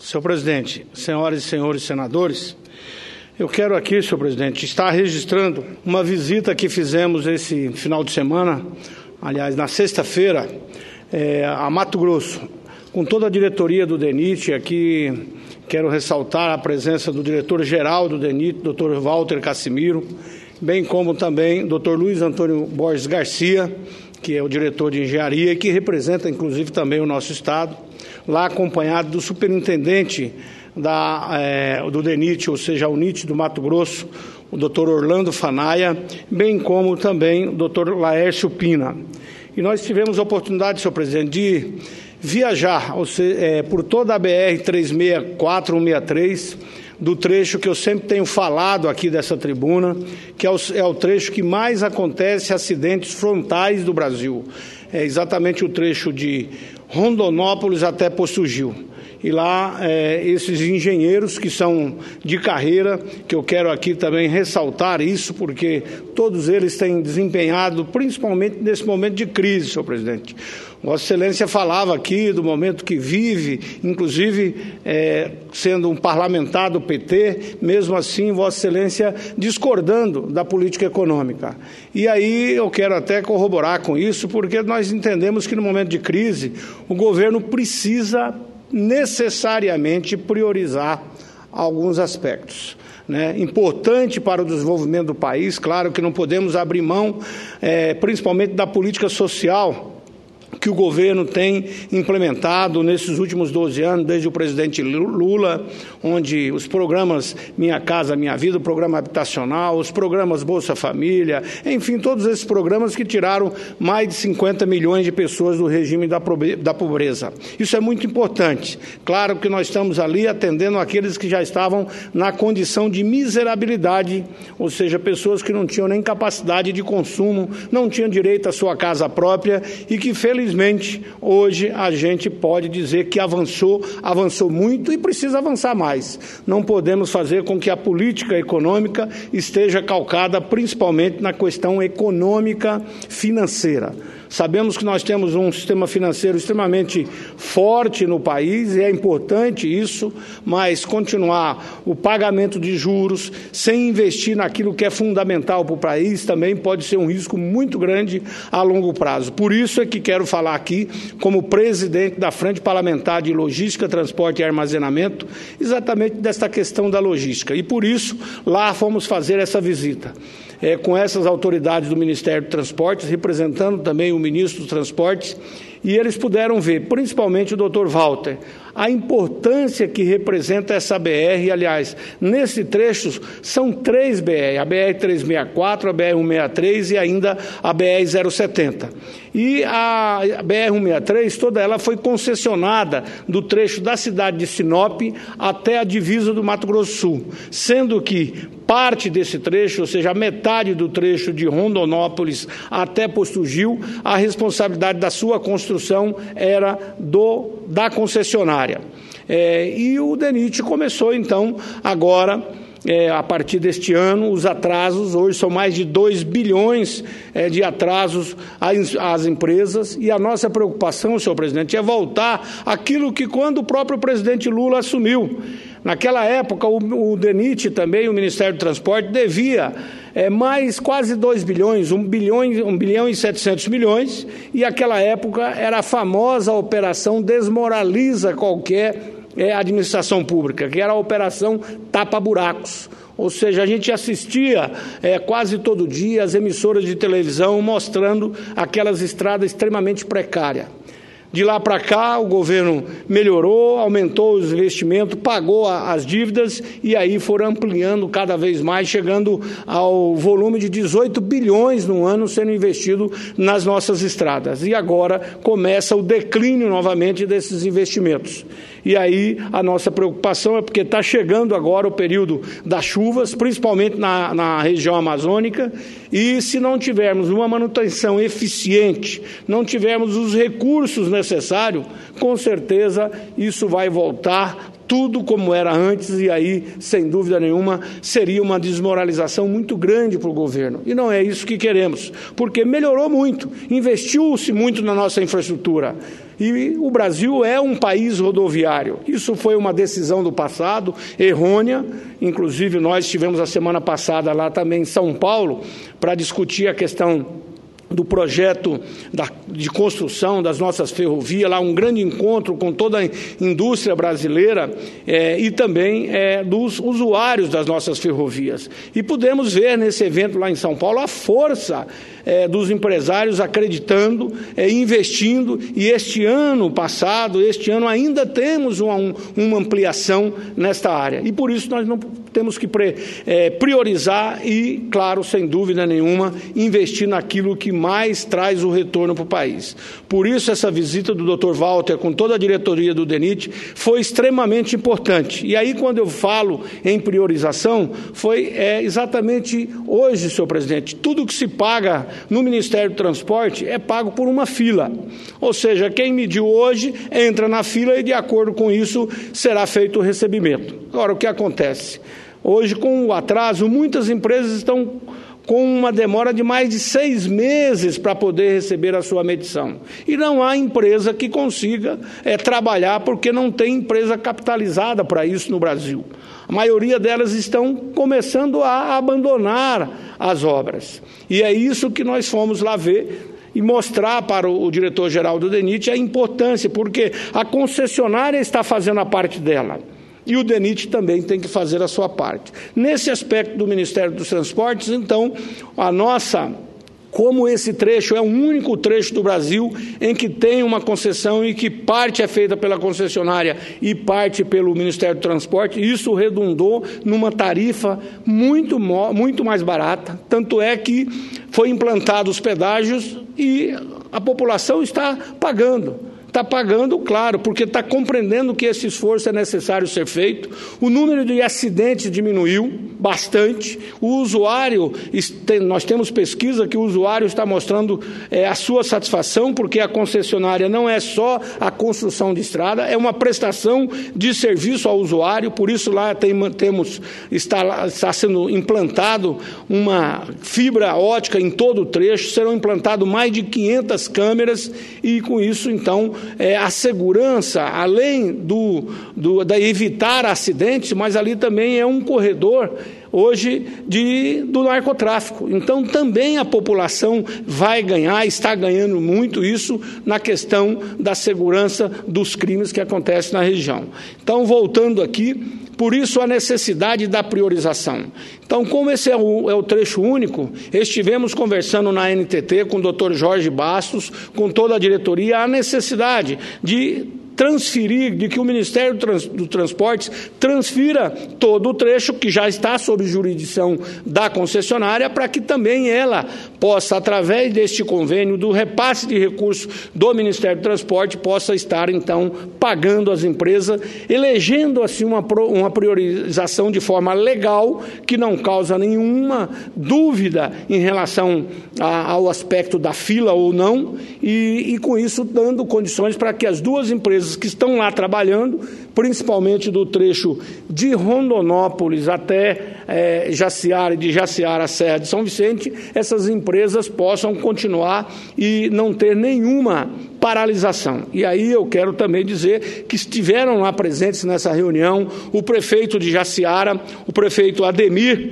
Senhor presidente, senhoras e senhores senadores, eu quero aqui, senhor presidente, estar registrando uma visita que fizemos esse final de semana, aliás, na sexta-feira, a Mato Grosso, com toda a diretoria do DENIT. Aqui quero ressaltar a presença do diretor-geral do DENIT, Dr. Walter Cassimiro, bem como também Dr. Luiz Antônio Borges Garcia, que é o diretor de engenharia e que representa, inclusive, também o nosso estado, lá acompanhado do superintendente do DENIT, ou seja, a UNIT do Mato Grosso, o Dr. Orlando Fanaia, bem como também o Dr. Laércio Pina. E nós tivemos a oportunidade, senhor presidente, de viajar por toda a BR-364-163, do trecho que eu sempre tenho falado aqui dessa tribuna, que é o trecho que mais acontece acidentes frontais do Brasil. É exatamente o trecho de Rondonópolis até Posto Gil. E lá, esses engenheiros que são de carreira, que eu quero aqui também ressaltar isso, porque todos eles têm desempenhado, principalmente nesse momento de crise, senhor presidente. Vossa Excelência falava aqui do momento que vive, inclusive sendo um parlamentar do PT, mesmo assim, Vossa Excelência discordando da política econômica. E aí eu quero até corroborar com isso, porque nós entendemos que no momento de crise, o governo precisa necessariamente priorizar alguns aspectos, importante para o desenvolvimento do país. Claro que não podemos abrir mão, principalmente da política social que o governo tem implementado nesses últimos 12 anos, desde o presidente Lula, onde os programas Minha Casa Minha Vida, o programa habitacional, os programas Bolsa Família, enfim, todos esses programas que tiraram mais de 50 milhões de pessoas do regime da pobreza. Isso é muito importante. Claro que nós estamos ali atendendo aqueles que já estavam na condição de miserabilidade, ou seja, pessoas que não tinham nem capacidade de consumo, não tinham direito à sua casa própria e que, felizmente, hoje a gente pode dizer que avançou muito e precisa avançar mais. Não podemos fazer com que a política econômica esteja calcada principalmente na questão econômica financeira. Sabemos que nós temos um sistema financeiro extremamente forte no país e é importante isso, mas continuar o pagamento de juros sem investir naquilo que é fundamental para o país também pode ser um risco muito grande a longo prazo. Por isso é que quero falar aqui, como presidente da Frente Parlamentar de Logística, Transporte e Armazenamento, exatamente desta questão da logística. E por isso, lá fomos fazer essa visita. Com essas autoridades do Ministério do Transportes, representando também o ministro dos Transportes, e eles puderam ver, principalmente o doutor Walter, a importância que representa essa BR. Aliás, nesse trecho são 3 BR, a BR-364, a BR-163 e ainda a BR-070. E a BR-163, toda ela foi concessionada do trecho da cidade de Sinop até a divisa do Mato Grosso do Sul, sendo que parte desse trecho, ou seja, a metade do trecho de Rondonópolis até Posto Gil, a responsabilidade da sua construção era da concessionária. E o DENIT começou, então, agora, a partir deste ano, os atrasos. Hoje são mais de 2 bilhões de atrasos às empresas, e a nossa preocupação, senhor presidente, é voltar àquilo que quando o próprio presidente Lula assumiu. Naquela época, o DENIT também, o Ministério do Transporte, devia mais quase 2 bilhões, 1 bilhão e 700 milhões, e aquela época era a famosa operação Desmoraliza Qualquer Administração Pública, que era a operação Tapa-Buracos. Ou seja, a gente assistia quase todo dia as emissoras de televisão mostrando aquelas estradas extremamente precárias. De lá para cá, o governo melhorou, aumentou os investimentos, pagou as dívidas e aí foram ampliando cada vez mais, chegando ao volume de 18 bilhões no ano sendo investido nas nossas estradas. E agora começa o declínio novamente desses investimentos. E aí a nossa preocupação é porque está chegando agora o período das chuvas, principalmente na região amazônica, e se não tivermos uma manutenção eficiente, não tivermos os recursos necessários, com certeza isso vai voltar tudo como era antes, e aí, sem dúvida nenhuma, seria uma desmoralização muito grande para o governo. E não é isso que queremos, porque melhorou muito, investiu-se muito na nossa infraestrutura. E o Brasil é um país rodoviário. Isso foi uma decisão do passado, errônea. Inclusive, nós estivemos a semana passada lá também em São Paulo para discutir a questão do projeto de construção das nossas ferrovias, lá um grande encontro com toda a indústria brasileira e também dos usuários das nossas ferrovias. E pudemos ver nesse evento lá em São Paulo a força dos empresários acreditando, investindo, e este ano ainda temos uma ampliação nesta área. E por isso nós não temos que priorizar e, claro, sem dúvida nenhuma, investir naquilo que mais traz o retorno para o país. Por isso, essa visita do Dr. Walter com toda a diretoria do DENIT foi extremamente importante. E aí, quando eu falo em priorização, foi exatamente hoje, senhor presidente, tudo que se paga no Ministério do Transporte é pago por uma fila. Ou seja, quem mediu hoje entra na fila e, de acordo com isso, será feito o recebimento. Agora, o que acontece? Hoje, com o atraso, muitas empresas estão com uma demora de mais de 6 meses para poder receber a sua medição. E não há empresa que consiga trabalhar, porque não tem empresa capitalizada para isso no Brasil. A maioria delas estão começando a abandonar as obras. E é isso que nós fomos lá ver e mostrar para o diretor-geral do DENIT a importância, porque a concessionária está fazendo a parte dela. E o DENIT também tem que fazer a sua parte. Nesse aspecto do Ministério dos Transportes, então, como esse trecho é o único trecho do Brasil em que tem uma concessão e que parte é feita pela concessionária e parte pelo Ministério do Transporte, isso redundou numa tarifa muito mais barata, tanto é que foi implantado os pedágios e a população está pagando. Está pagando, claro, porque está compreendendo que esse esforço é necessário ser feito. O número de acidentes diminuiu bastante. O usuário, nós temos pesquisa que o usuário está mostrando a sua satisfação, porque a concessionária não é só a construção de estrada, é uma prestação de serviço ao usuário. Por isso lá está sendo implantado uma fibra ótica em todo o trecho, serão implantados mais de 500 câmeras e com isso, então, a segurança, além de evitar acidentes, mas ali também é um corredor hoje do narcotráfico. Então, também a população vai ganhar, está ganhando muito isso na questão da segurança dos crimes que acontecem na região. Então, voltando aqui, por isso a necessidade da priorização. Então, como esse é o trecho único, estivemos conversando na NTT com o Dr. Jorge Bastos, com toda a diretoria, a necessidade de transferir, de que o Ministério do Transportes transfira todo o trecho que já está sob jurisdição da concessionária, para que também ela possa, através deste convênio, do repasse de recursos do Ministério do Transporte, possa estar, então, pagando as empresas, elegendo, assim, uma priorização de forma legal, que não causa nenhuma dúvida em relação ao aspecto da fila ou não, e com isso dando condições para que as duas empresas que estão lá trabalhando, principalmente do trecho de Rondonópolis até Jaciara, e de Jaciara a Serra de São Vicente, essas empresas possam continuar e não ter nenhuma paralisação. E aí eu quero também dizer que estiveram lá presentes nessa reunião o prefeito de Jaciara, o prefeito Ademir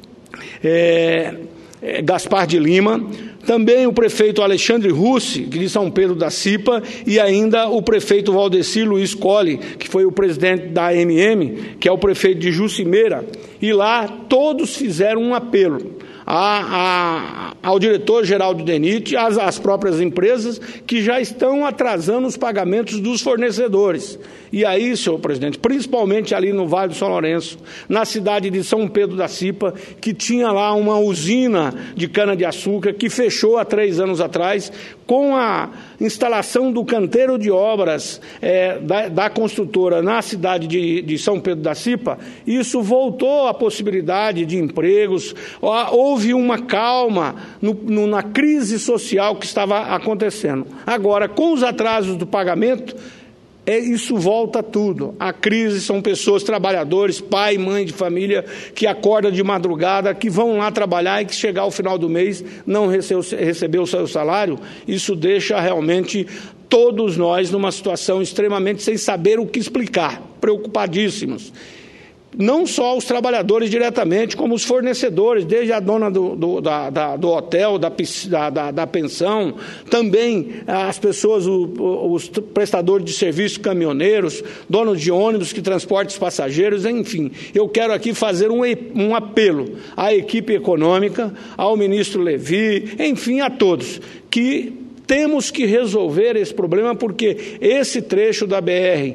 Gaspar de Lima, também o prefeito Alexandre Russi, de São Pedro da Cipa, e ainda o prefeito Valdecir Luiz Colli, que foi o presidente da AMM, que é o prefeito de Jucimeira, e lá todos fizeram um apelo ao diretor-geral do DENIT, às próprias empresas, que já estão atrasando os pagamentos dos fornecedores. E aí, senhor presidente, principalmente ali no Vale do São Lourenço, na cidade de São Pedro da Cipa, que tinha lá uma usina de cana-de-açúcar que fechou há 3 anos atrás, com a instalação do canteiro de obras da construtora na cidade de São Pedro da Cipa, isso voltou à possibilidade de empregos, houve uma calma na crise social que estava acontecendo. Agora, com os atrasos do pagamento, Isso volta tudo. A crise são pessoas, trabalhadores, pai, mãe de família, que acordam de madrugada, que vão lá trabalhar e que chegar ao final do mês não receber o seu salário. Isso deixa realmente todos nós numa situação extremamente sem saber o que explicar, preocupadíssimos. Não só os trabalhadores diretamente, como os fornecedores, desde a dona do hotel, da pensão, também as pessoas, os prestadores de serviço, caminhoneiros, donos de ônibus que transportam os passageiros, enfim. Eu quero aqui fazer um apelo à equipe econômica, ao ministro Levi, enfim, a todos, que temos que resolver esse problema, porque esse trecho da BR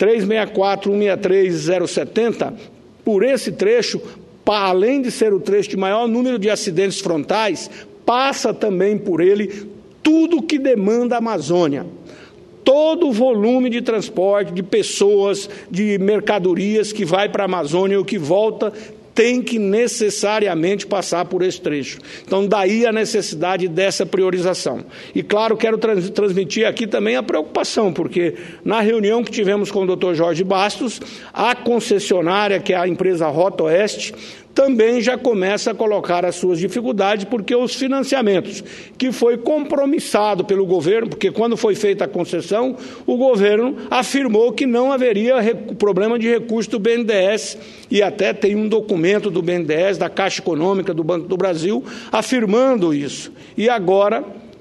364-163-070, por esse trecho, além de ser o trecho de maior número de acidentes frontais, passa também por ele tudo que demanda a Amazônia. Todo o volume de transporte, de pessoas, de mercadorias que vai para a Amazônia e o que volta, tem que necessariamente passar por esse trecho. Então, daí a necessidade dessa priorização. E, claro, quero transmitir aqui também a preocupação, porque na reunião que tivemos com o Dr. Jorge Bastos, a concessionária, que é a empresa Rota Oeste, também já começa a colocar as suas dificuldades, porque os financiamentos que foi compromissado pelo governo, porque quando foi feita a concessão, o governo afirmou que não haveria problema de recurso do BNDES, e até tem um documento do BNDES, da Caixa Econômica do Banco do Brasil, afirmando isso. E agora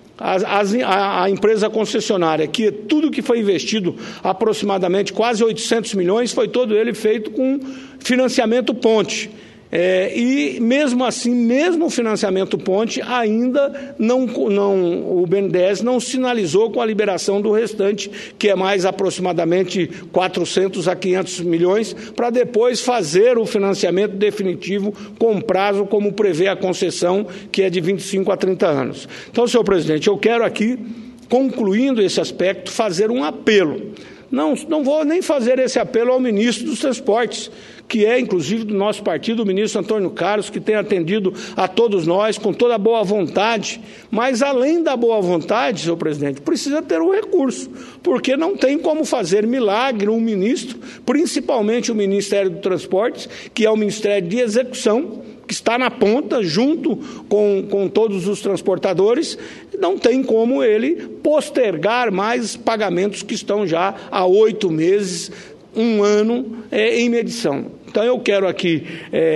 a empresa concessionária, que tudo que foi investido, aproximadamente quase 800 milhões, foi todo ele feito com financiamento ponte. E mesmo assim, mesmo o financiamento ponte, ainda o BNDES não sinalizou com a liberação do restante, que é mais aproximadamente 400 a 500 milhões, para depois fazer o financiamento definitivo com prazo, como prevê a concessão, que é de 25 a 30 anos. Então, senhor presidente, eu quero aqui, concluindo esse aspecto, fazer um apelo. Não vou nem fazer esse apelo ao ministro dos Transportes, que é, inclusive, do nosso partido, o ministro Antônio Carlos, que tem atendido a todos nós com toda a boa vontade. Mas, além da boa vontade, senhor presidente, precisa ter um recurso, porque não tem como fazer milagre um ministro, principalmente o Ministério dos Transportes, que é o Ministério de Execução, que está na ponta, junto com todos os transportadores, não tem como ele postergar mais pagamentos que estão já há 8 meses, 1 ano em medição. Então, eu quero aqui,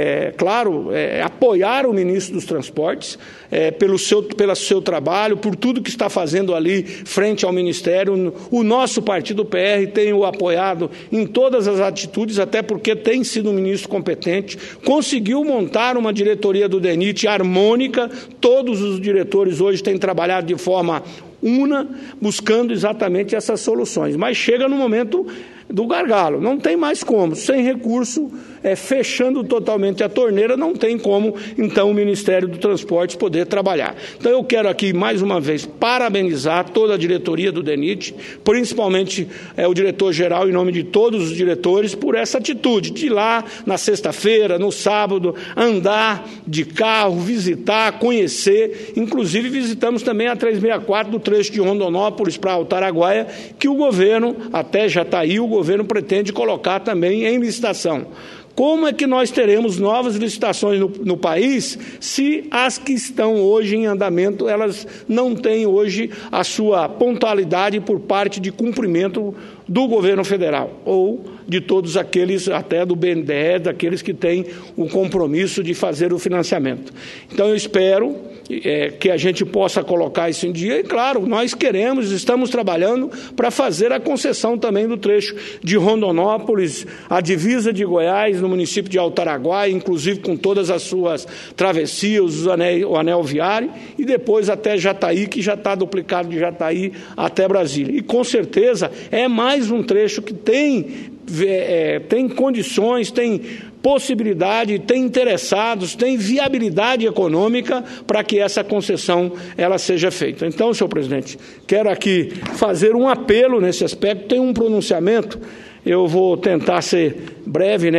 apoiar o ministro dos Transportes pelo seu trabalho, por tudo que está fazendo ali frente ao Ministério. O nosso partido PR tem o apoiado em todas as atitudes, até porque tem sido um ministro competente, conseguiu montar uma diretoria do DENIT harmônica, todos os diretores hoje têm trabalhado de forma buscando exatamente essas soluções. Mas chega no momento do gargalo, não tem mais como, sem recurso, fechando totalmente a torneira, não tem como, então, o Ministério do Transporte poder trabalhar. Então, eu quero aqui, mais uma vez, parabenizar toda a diretoria do DENIT, principalmente o diretor-geral, em nome de todos os diretores, por essa atitude de ir lá na sexta-feira, no sábado, andar de carro, visitar, conhecer, inclusive visitamos também a 364 do trecho de Rondonópolis para Altaraguaia, que o governo, até já está aí, o governo pretende colocar também em licitação. Como é que nós teremos novas licitações no país se as que estão hoje em andamento, elas não têm hoje a sua pontualidade por parte de cumprimento do governo federal ou de todos aqueles, até do BNDES, daqueles que têm o compromisso de fazer o financiamento. Então, eu espero que a gente possa colocar isso em dia e, claro, nós estamos trabalhando para fazer a concessão também do trecho de Rondonópolis, a divisa de Goiás, no município de Altaraguaia, inclusive com todas as suas travessias, o anel viário, e depois até Jataí, que já está duplicado de Jataí até Brasília. E, com certeza, é mais um trecho que tem condições, tem possibilidade, tem interessados, tem viabilidade econômica para que essa concessão ela seja feita. Então, senhor presidente, quero aqui fazer um apelo nesse aspecto, tem um pronunciamento, eu vou tentar ser breve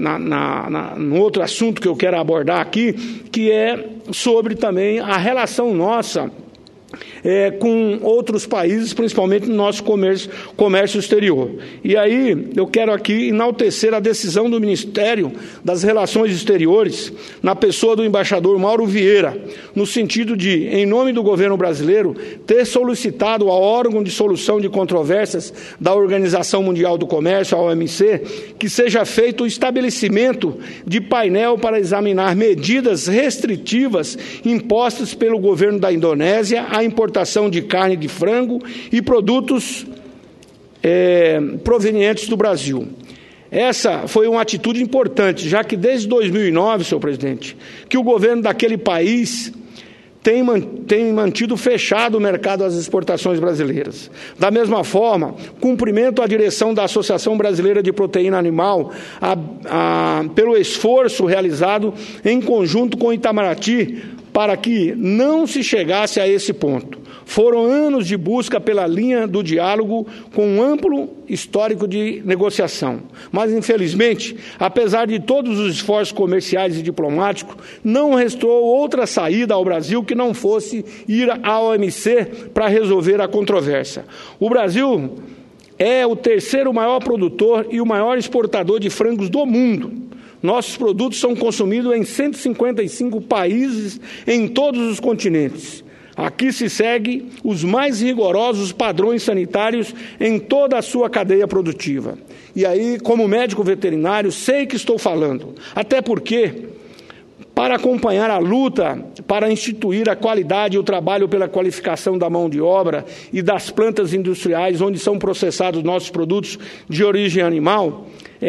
no outro assunto que eu quero abordar aqui, que é sobre também a relação nossa com outros países, principalmente no nosso comércio exterior. E aí eu quero aqui enaltecer a decisão do Ministério das Relações Exteriores, na pessoa do embaixador Mauro Vieira, no sentido de, em nome do governo brasileiro, ter solicitado ao órgão de solução de controvérsias da Organização Mundial do Comércio, a OMC, que seja feito o estabelecimento de painel para examinar medidas restritivas impostas pelo governo da Indonésia à importação de carne de frango e produtos provenientes do Brasil. Essa foi uma atitude importante, já que desde 2009, senhor presidente, que o governo daquele país tem mantido fechado o mercado às exportações brasileiras. Da mesma forma, cumprimento a direção da Associação Brasileira de Proteína Animal pelo esforço realizado em conjunto com o Itamaraty para que não se chegasse a esse ponto. Foram anos de busca pela linha do diálogo com um amplo histórico de negociação. Mas, infelizmente, apesar de todos os esforços comerciais e diplomáticos, não restou outra saída ao Brasil que não fosse ir à OMC para resolver a controvérsia. O Brasil é o terceiro maior produtor e o maior exportador de frangos do mundo. Nossos produtos são consumidos em 155 países em todos os continentes. Aqui se segue os mais rigorosos padrões sanitários em toda a sua cadeia produtiva. E aí, como médico veterinário, sei que estou falando. Até porque, para acompanhar a luta para instituir a qualidade e o trabalho pela qualificação da mão de obra e das plantas industriais onde são processados nossos produtos de origem animal,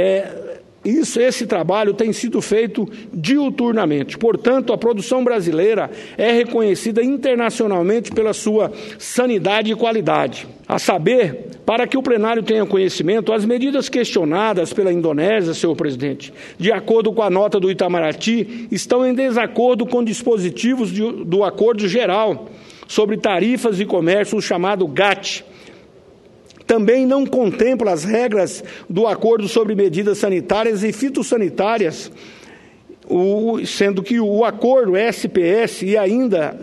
esse trabalho tem sido feito diuturnamente. Portanto, a produção brasileira é reconhecida internacionalmente pela sua sanidade e qualidade. A saber, para que o plenário tenha conhecimento, as medidas questionadas pela Indonésia, senhor presidente, de acordo com a nota do Itamaraty, estão em desacordo com dispositivos do Acordo Geral sobre Tarifas e Comércio, o chamado GATT. Também não contempla as regras do Acordo sobre Medidas Sanitárias e Fitossanitárias, sendo que o Acordo SPS e ainda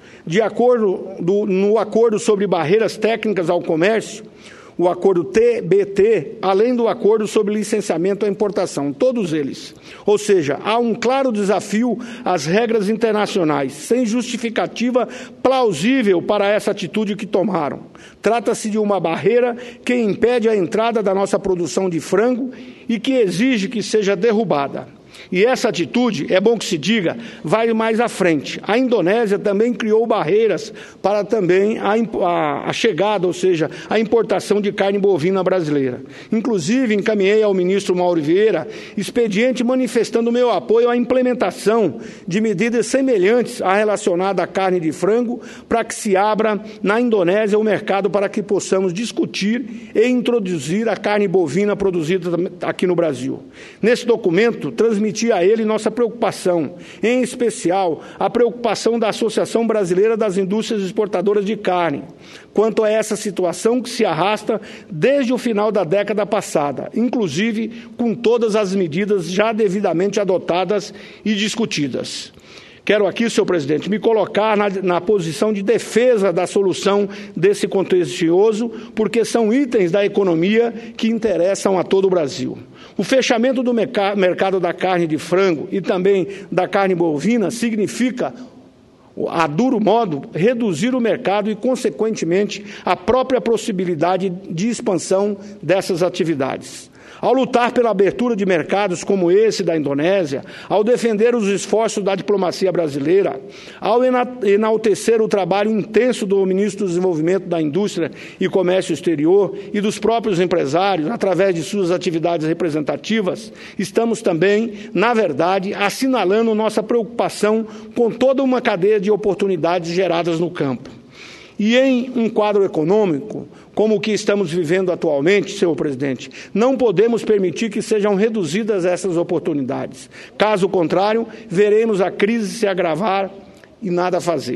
no Acordo sobre Barreiras Técnicas ao Comércio, o Acordo TBT, além do Acordo sobre Licenciamento à Importação, todos eles. Ou seja, há um claro desafio às regras internacionais, sem justificativa plausível para essa atitude que tomaram. Trata-se de uma barreira que impede a entrada da nossa produção de frango e que exige que seja derrubada. E essa atitude, é bom que se diga, vai mais à frente. A Indonésia também criou barreiras para também a chegada, ou seja, a importação de carne bovina brasileira. Inclusive, encaminhei ao ministro Mauro Vieira expediente manifestando meu apoio à implementação de medidas semelhantes à relacionada à carne de frango para que se abra na Indonésia o mercado para que possamos discutir e introduzir a carne bovina produzida aqui no Brasil. Nesse documento, transmiti a ele nossa preocupação, em especial a preocupação da Associação Brasileira das Indústrias Exportadoras de Carne, quanto a essa situação que se arrasta desde o final da década passada, inclusive com todas as medidas já devidamente adotadas e discutidas. Quero aqui, senhor presidente, me colocar na posição de defesa da solução desse contencioso, porque são itens da economia que interessam a todo o Brasil. O fechamento do mercado da carne de frango e também da carne bovina significa, a duro modo, reduzir o mercado e, consequentemente, a própria possibilidade de expansão dessas atividades. Ao lutar pela abertura de mercados como esse da Indonésia, ao defender os esforços da diplomacia brasileira, ao enaltecer o trabalho intenso do ministro do Desenvolvimento da Indústria e Comércio Exterior e dos próprios empresários, através de suas atividades representativas, estamos também, na verdade, assinalando nossa preocupação com toda uma cadeia de oportunidades geradas no campo. E em um quadro econômico, como o que estamos vivendo atualmente, senhor presidente, não podemos permitir que sejam reduzidas essas oportunidades. Caso contrário, veremos a crise se agravar e nada fazer.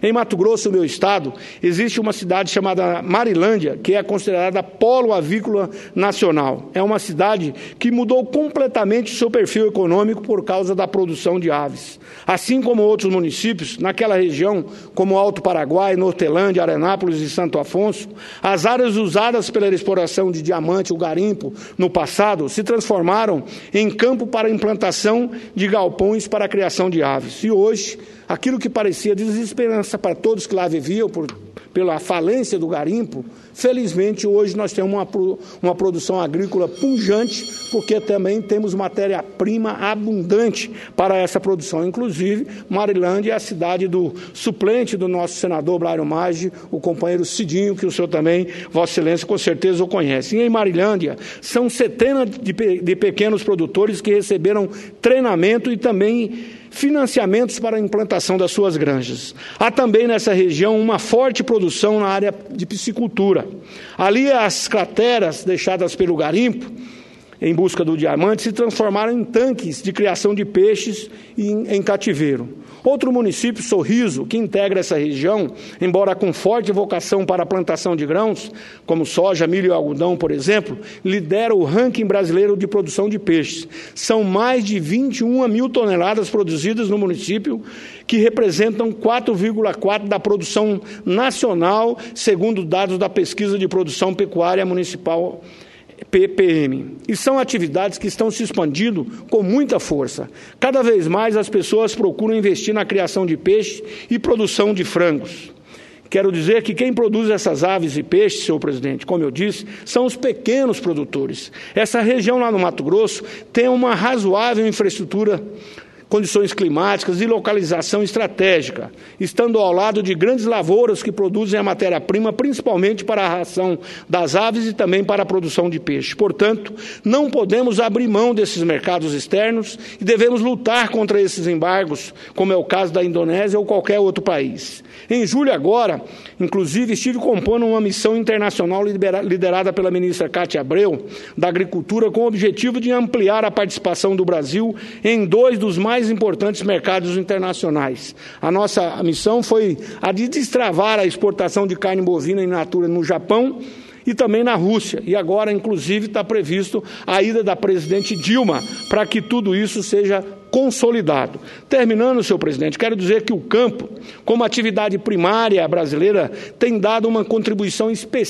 Em Mato Grosso, meu estado, existe uma cidade chamada Marilândia, que é considerada polo avícola nacional. É uma cidade que mudou completamente o seu perfil econômico por causa da produção de aves. Assim como outros municípios, naquela região, como Alto Paraguai, Nortelândia, Arenápolis e Santo Afonso, as áreas usadas pela exploração de diamante, o garimpo, no passado, se transformaram em campo para implantação de galpões para a criação de aves. E hoje, aquilo que parecia desesperança para todos que lá viviam pela falência do garimpo, felizmente hoje nós temos uma produção agrícola pujante, porque também temos matéria-prima abundante para essa produção. Inclusive, Marilândia é a cidade do suplente do nosso senador Blário Maggi, o companheiro Cidinho, que o senhor também, Vossa Excelência, com certeza o conhece. E em Marilândia, são centenas de pequenos produtores que receberam treinamento e também financiamentos para a implantação das suas granjas. Há também nessa região uma forte produção na área de piscicultura. Ali as crateras deixadas pelo garimpo, em busca do diamante, se transformaram em tanques de criação de peixes em cativeiro. Outro município, Sorriso, que integra essa região, embora com forte vocação para a plantação de grãos, como soja, milho e algodão, por exemplo, lidera o ranking brasileiro de produção de peixes. São mais de 21 mil toneladas produzidas no município, que representam 4,4% da produção nacional, segundo dados da Pesquisa de Produção Pecuária Municipal, PPM. E são atividades que estão se expandindo com muita força. Cada vez mais as pessoas procuram investir na criação de peixe e produção de frangos. Quero dizer que quem produz essas aves e peixes, senhor presidente, como eu disse, são os pequenos produtores. Essa região lá no Mato Grosso tem uma razoável infraestrutura, condições climáticas e localização estratégica, estando ao lado de grandes lavouras que produzem a matéria-prima, principalmente para a ração das aves e também para a produção de peixe. Portanto, não podemos abrir mão desses mercados externos e devemos lutar contra esses embargos, como é o caso da Indonésia ou qualquer outro país. Em julho agora, inclusive, estive compondo uma missão internacional liderada pela ministra Cátia Abreu, da Agricultura, com o objetivo de ampliar a participação do Brasil em 2 dos mais importantes mercados internacionais. A nossa missão foi a de destravar a exportação de carne bovina in natura no Japão e também na Rússia. E agora, inclusive, está previsto a ida da presidente Dilma para que tudo isso seja consolidado. Terminando, senhor presidente, quero dizer que o campo, como atividade primária brasileira, tem dado uma contribuição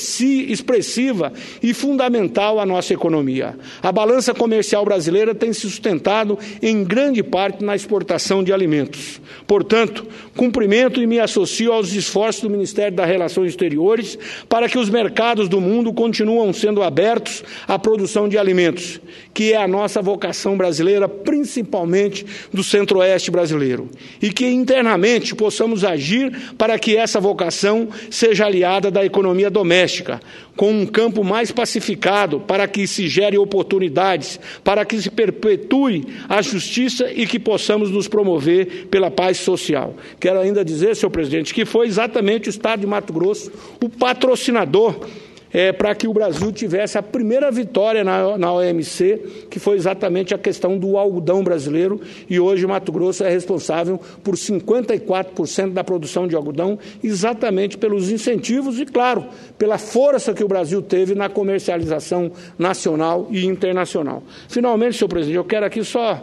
expressiva e fundamental à nossa economia. A balança comercial brasileira tem se sustentado em grande parte na exportação de alimentos. Portanto, cumprimento e me associo aos esforços do Ministério das Relações Exteriores para que os mercados do mundo continuem sendo abertos à produção de alimentos, que é a nossa vocação brasileira, principalmente do centro-oeste brasileiro, e que internamente possamos agir para que essa vocação seja aliada da economia doméstica, com um campo mais pacificado, para que se gere oportunidades, para que se perpetue a justiça e que possamos nos promover pela paz social. Quero ainda dizer, senhor presidente, que foi exatamente o Estado de Mato Grosso o patrocinador para que o Brasil tivesse a primeira vitória na OMC, que foi exatamente a questão do algodão brasileiro, e hoje Mato Grosso é responsável por 54% da produção de algodão, exatamente pelos incentivos e, claro, pela força que o Brasil teve na comercialização nacional e internacional. Finalmente, senhor presidente, eu quero aqui só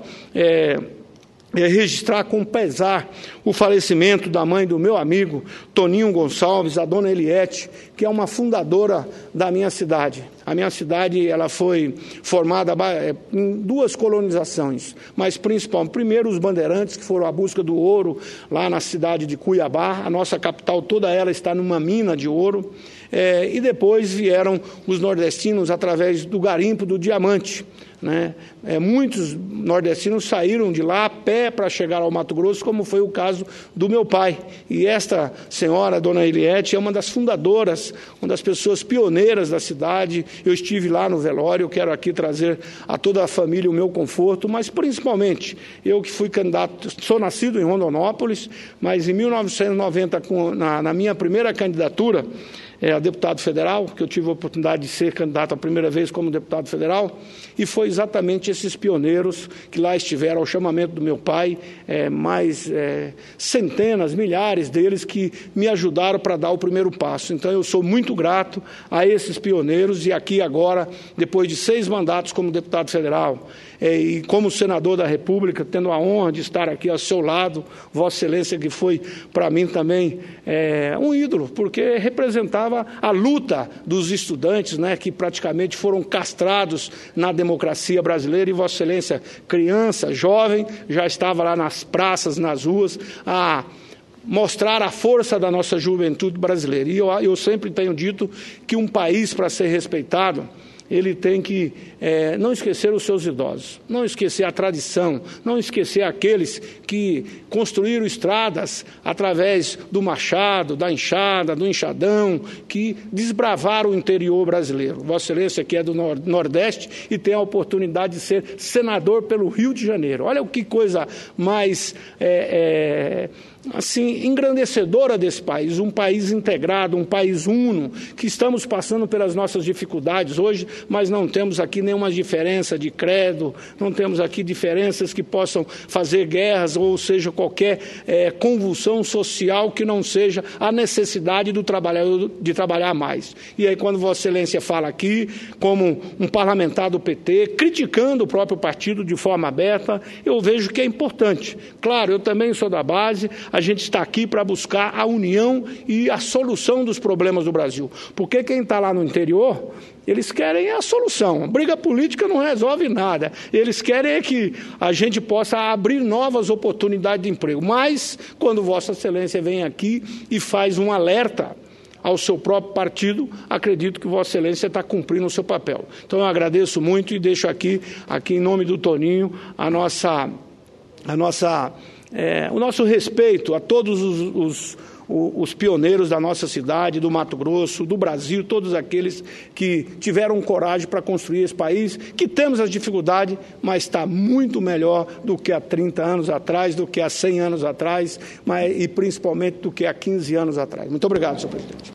registrar com pesar o falecimento da mãe do meu amigo Toninho Gonçalves, a dona Eliette, que é uma fundadora da minha cidade. A minha cidade ela foi formada em 2 colonizações, mas principalmente, primeiro os bandeirantes, que foram à busca do ouro lá na cidade de Cuiabá. A nossa capital, toda ela está numa mina de ouro, e depois vieram os nordestinos através do garimpo do diamante. Muitos nordestinos saíram de lá a pé para chegar ao Mato Grosso, como foi o caso do meu pai. E esta senhora, dona Eliette, é uma das fundadoras, uma das pessoas pioneiras da cidade. Eu estive lá no velório, quero aqui trazer a toda a família o meu conforto, mas principalmente eu que fui candidato, sou nascido em Rondonópolis, mas em 1990, na minha primeira candidatura, a deputado federal, que eu tive a oportunidade de ser candidato a primeira vez como deputado federal, e foi exatamente esses pioneiros que lá estiveram ao chamamento do meu pai, centenas, milhares deles que me ajudaram para dar o primeiro passo. Então eu sou muito grato a esses pioneiros, e aqui agora, depois de 6 mandatos como deputado federal e como senador da República, tendo a honra de estar aqui ao seu lado, Vossa Excelência, que foi para mim também um ídolo, porque representava a luta dos estudantes, né, que praticamente foram castrados na democracia brasileira, e Vossa Excelência, criança, jovem, já estava lá nas praças, nas ruas, a mostrar a força da nossa juventude brasileira. E eu sempre tenho dito que um país, para ser respeitado, ele tem que não esquecer os seus idosos, não esquecer a tradição, não esquecer aqueles que construíram estradas através do machado, da enxada, do enxadão, que desbravaram o interior brasileiro. Vossa Excelência, que é do Nordeste e tem a oportunidade de ser senador pelo Rio de Janeiro. Olha que coisa mais assim, engrandecedora desse país, um país integrado, um país uno, que estamos passando pelas nossas dificuldades hoje, mas não temos aqui nenhuma diferença de credo, não temos aqui diferenças que possam fazer guerras, ou seja, qualquer convulsão social que não seja a necessidade de trabalhar mais. E aí, quando Vossa Excelência fala aqui, como um parlamentar do PT, criticando o próprio partido de forma aberta, eu vejo que é importante. Claro, eu também sou da base, a gente está aqui para buscar a união e a solução dos problemas do Brasil. Porque quem está lá no interior, eles querem a solução. Briga política não resolve nada. Eles querem que a gente possa abrir novas oportunidades de emprego. Mas, quando Vossa Excelência vem aqui e faz um alerta ao seu próprio partido, acredito que Vossa Excelência está cumprindo o seu papel. Então, eu agradeço muito e deixo aqui em nome do Toninho, o nosso respeito a todos os pioneiros da nossa cidade, do Mato Grosso, do Brasil, todos aqueles que tiveram coragem para construir esse país, que temos as dificuldades, mas está muito melhor do que há 30 anos atrás, do que há 100 anos atrás, e principalmente do que há 15 anos atrás. Muito obrigado, senhor presidente.